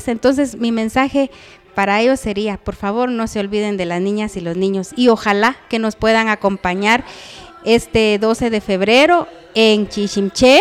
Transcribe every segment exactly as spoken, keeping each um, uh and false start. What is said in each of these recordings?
país. Entonces mi mensaje para ellos sería, por favor, no se olviden de las niñas y los niños, y ojalá que nos puedan acompañar este doce de febrero en Chichimché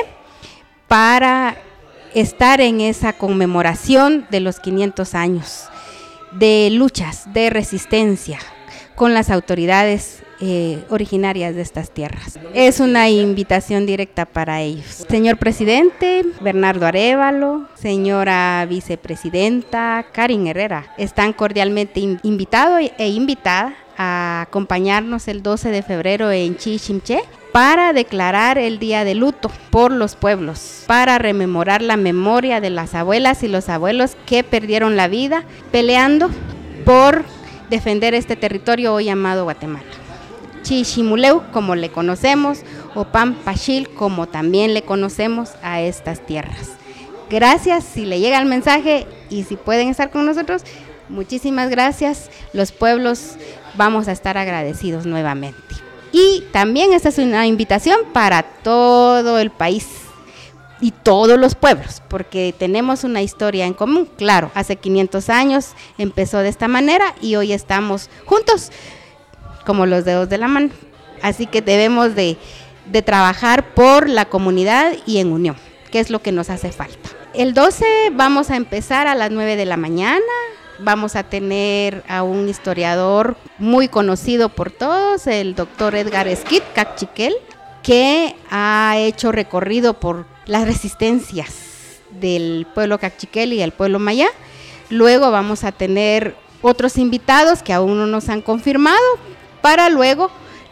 para estar en esa conmemoración de los quinientos años de luchas, de resistencia con las autoridades eh, originarias de estas tierras. Es una invitación directa para ellos. Señor presidente Bernardo Arévalo, señora vicepresidenta Karin Herrera, están cordialmente invitados e invitadas a acompañarnos el doce de febrero en Chichimché para declarar el día de luto por los pueblos, para rememorar la memoria de las abuelas y los abuelos que perdieron la vida peleando por defender este territorio hoy llamado Guatemala. Chichimuleu, como le conocemos, o Pampachil, como también le conocemos a estas tierras. Gracias, si le llega el mensaje y si pueden estar con nosotros, muchísimas gracias. Los pueblos vamos a estar agradecidos nuevamente. Y también esta es una invitación para todo el país y todos los pueblos, porque tenemos una historia en común. Claro, hace quinientos años empezó de esta manera y hoy estamos juntos como los dedos de la mano. Así que debemos de, de trabajar por la comunidad y en unión, que es lo que nos hace falta. El doce vamos a empezar a las nueve de la mañana. Vamos a tener a un historiador muy conocido por todos, el doctor Edgar Esquit Cachiquel, que ha hecho recorrido por las resistencias del pueblo cachiquel y el pueblo maya. Luego vamos a tener otros invitados que aún no nos han confirmado, para luego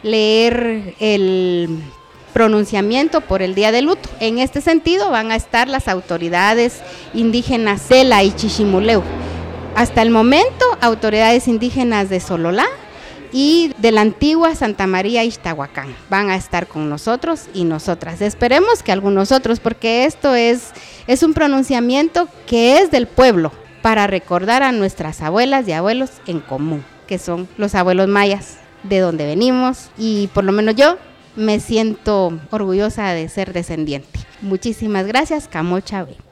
leer el pronunciamiento por el día de luto. En este sentido van a estar las autoridades indígenas Sela y Chichimuleu. Hasta el momento, autoridades indígenas de Sololá y de la antigua Santa María Ixtahuacán van a estar con nosotros y nosotras. Esperemos que algunos otros, porque esto es, es un pronunciamiento que es del pueblo, para recordar a nuestras abuelas y abuelos en común, que son los abuelos mayas, de donde venimos, y por lo menos yo me siento orgullosa de ser descendiente. Muchísimas gracias, Camochabe.